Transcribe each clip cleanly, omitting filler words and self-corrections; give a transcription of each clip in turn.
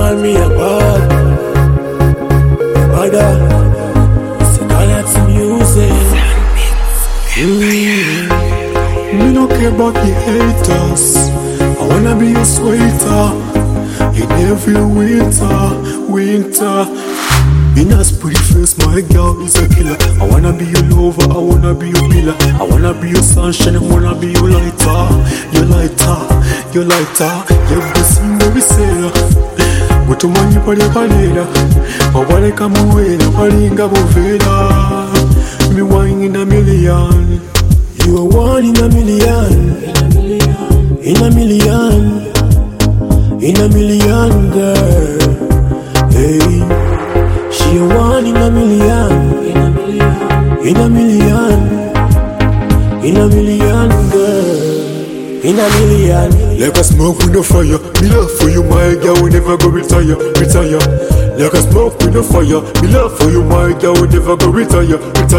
call me a god. Mother, it's a Galaxy music. Me no care about the haters. I wanna be your sweater in every winter. In a pretty face, my girl is a killer. I wanna be your lover, I wanna be your pillar. I wanna be your sunshine, I wanna be your lighter. Your lighter. You've the same baby sailor. But man you pali palera. I wanna come away, I palinga bovela. Me one in a million. You are one in a million. In a million, girl. Hey, she a one in a million. In a million, girl. In a million. Like a smoke with no fire. Me love for you, my girl, will never go retire. Like a smoke with no fire. Me love for you, my girl, will never go retire.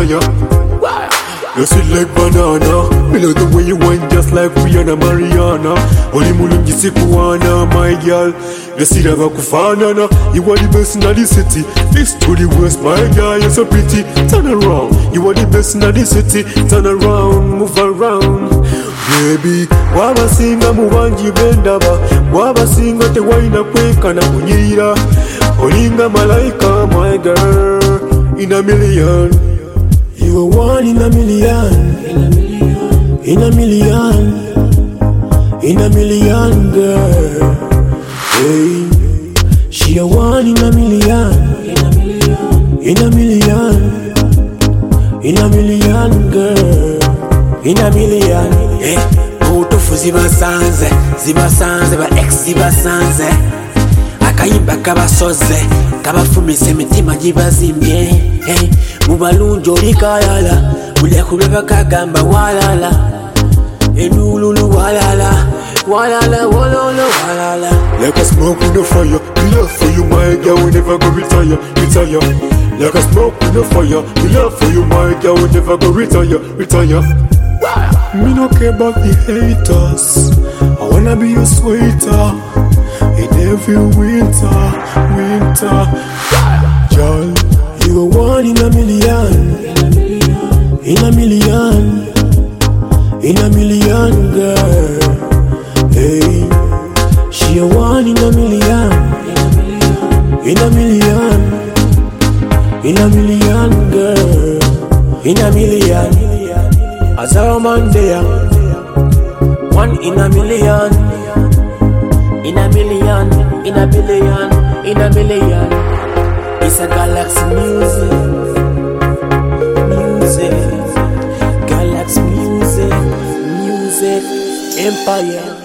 You sweet like banana. Me love the way you wine just like Rihanna Mariana. Only mulungi sikuwana, my girl. You see that vakufanana. You are the best in the city. East to the west, my girl, you're so pretty. Turn around. You are the best in the city. Turn around, move around. Baby, waba singa mubanji bendaba. Waba singa te waina kweka na kunyira. Olinga malaika, my girl. In a million. You are one in a million. In a million, girl. Hey, she a one in a million. In a million, girl. In a million. Hey, utufu zibasanze ba ex zibasanze. Akayimba kabasoze kabafumise emitima gibazimbye. Hey, mubalungi olikayala mulekubeba kagamba walala enululu walala wololo walala. Like a smoke with no fire. Me love for you, my girl, will never go retire. Like a smoke with no fire. Me love for you, my girl, will never go retire. Me no care about the haters. I wanna be your sweater in every winter. Girl, you are one in a million. In a million, girl. Hey, she a one in a million. In a million, girl. In a million. As a man there, one in a million. In a million. It's a Galaxy music. Galaxy music, empire.